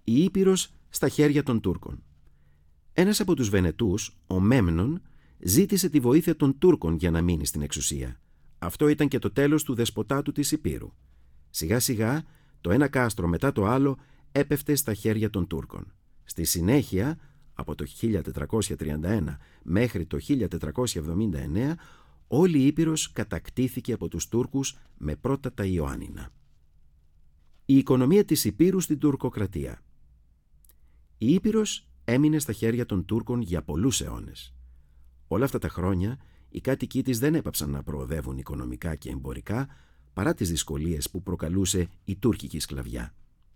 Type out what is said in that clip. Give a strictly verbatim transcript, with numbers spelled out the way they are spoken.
Η Ήπειρος στα χέρια των Τούρκων. Ένας από τους Βενετούς, ο Μέμνον, ζήτησε τη βοήθεια των Τούρκων για να μείνει στην εξουσία. Αυτό ήταν και το τέλος του δεσποτάτου της Ηπείρου. Σιγά σιγά, το ένα κάστρο μετά το άλλο έπεφτε στα χέρια των Τούρκων. Στη συνέχεια, από το χίλια τετρακόσια τριάντα ένα μέχρι το χίλια τετρακόσια εβδομήντα εννέα, όλη η Ήπειρος κατακτήθηκε από τους Τούρκους με πρώτα τα Ιωάννινα. Η οικονομία της Ηπείρου στην τουρκοκρατία. Η Ήπειρος έμεινε στα χέρια των Τούρκων για πολλούς αιώνες. Όλα αυτά τα χρόνια, οι κάτοικοι της δεν έπαψαν να προοδεύουν οικονομικά και εμπορικά, παρά τις δυσκολίες που προκαλούσε η τουρκική σκλαβιά.